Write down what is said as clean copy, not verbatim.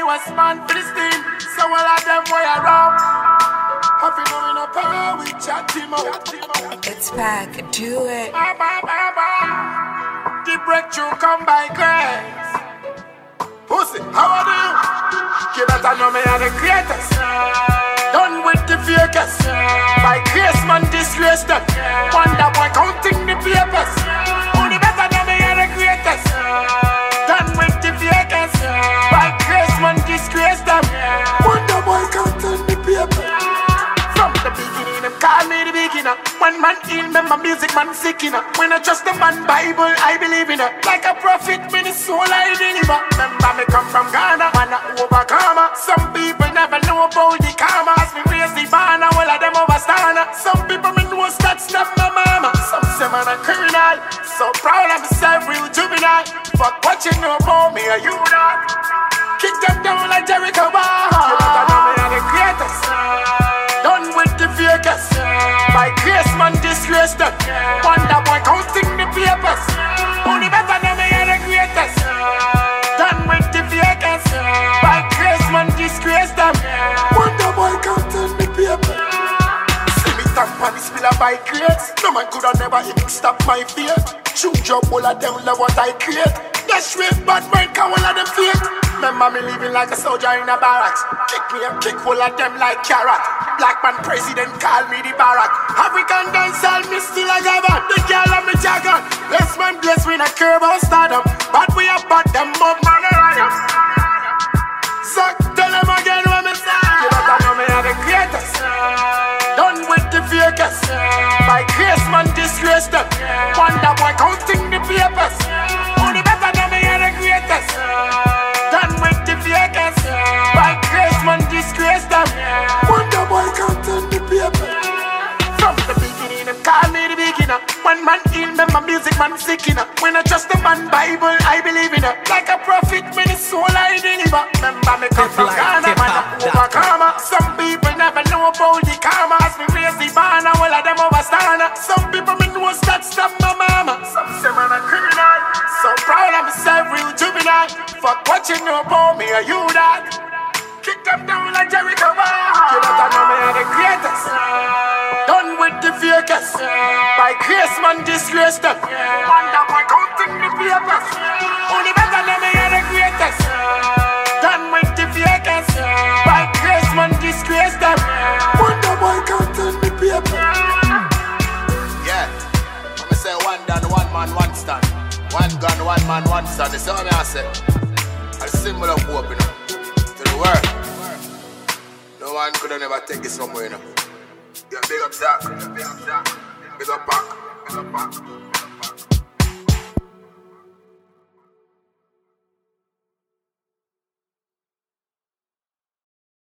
newest man for this team. So all of them way around. Have you know in a power, we chat him out. It's back, do it. The breakthrough come by grace. Pussy, how are you? You better know me are the greatest. Done with the fakers. By grace man disgrace them. Wonder boy counting the papers. Only better know me are the greatest. Done with the fakers. By grace man disgrace them. Wonder boy counting the papers. From the beginning, them call me the beginner. One man heal me, my music man sick in. When I trust the man Bible, I believe in it. Like a prophet, me the soul I deliver. Remember me come from Ghana, man I overcome. Some people never know about the karma. As me raise the banner, all of them overstand. Some people me know stats not my mama. Some say man a criminal. So proud of myself, real juvenile. Fuck what you know about me, are you not? Kick them down like Jericho bar. You better know me are the greatest. Done with the fakers. By grace man disgrace them. Wonder boy counting the papers. Only better know me are the greatest. Done with the fakers. By grace man disgrace them. Wonder boy counting the papers. See me stamp on this pillar by grace. No man could have never even stop my fear. Shoot job all of them love what I create. That's straight bad mind can all of them fake. Remember me living like a soldier in a barracks. Kick me and kick all of them like carrot. Black man president call me the barrack. African dancehall me still a govern. The girl of me jagger. Bless man bless we not care about stardom. But we have bought them up man around. Zach tell them again what me say. You better know me are the greatest. Done with the fakers. By grace man disgrace them. Wonder boy counting the papers. Only better know me are the greatest. Done with the fakers. By grace man disgrace them. Wonder boy counting the papers. From the beginning them call me the beginner. One man heal me, my music man sick in. When I trust the man Bible, I believe in it. Like a prophet, me the soul I deliver. Remember me come from Ghana, man I overcome. Some people never know about the karma. As me raise the banner, all of them overstand. Some people me know stats stop my mama. Some say man a criminal. So proud of myself, real juvenile. Fuck what you know about me, are you that? Kick them down like Jericho bar. You better know me are the greatest. Done with the fakers. By grace man disgrace them. Wonder boy counting the papers. Only better know me are the greatest. Done with the fakers. By grace man disgrace them. Wonder boy counting the papers. Yeah, I'm say one done, one man, one stand. One gun, one man, one stand. That's all I say. A symbol of hope, you know, to the world. No one could have never take it somewhere, you know. Yeah, big up Zach, big up Pac, big up Pac.